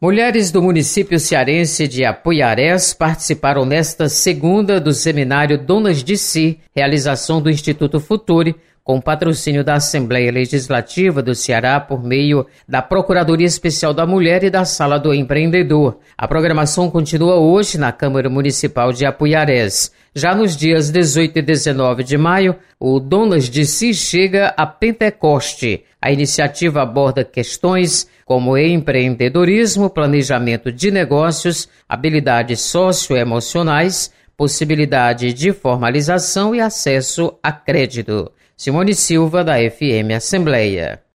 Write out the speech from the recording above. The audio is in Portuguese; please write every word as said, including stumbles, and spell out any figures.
Mulheres do município cearense de Apuiarés participaram nesta segunda do seminário Donas de Si, realização do Instituto Futuri, com patrocínio da Assembleia Legislativa do Ceará por meio da Procuradoria Especial da Mulher e da Sala do Empreendedor. A programação continua hoje na Câmara Municipal de Apuiarés. Já nos dias dezoito e dezenove de maio, o Donas de Si chega a Pentecoste. A iniciativa aborda questões como empreendedorismo, planejamento de negócios, habilidades socioemocionais, possibilidade de formalização e acesso a crédito. Simone Silva, da F M Assembleia.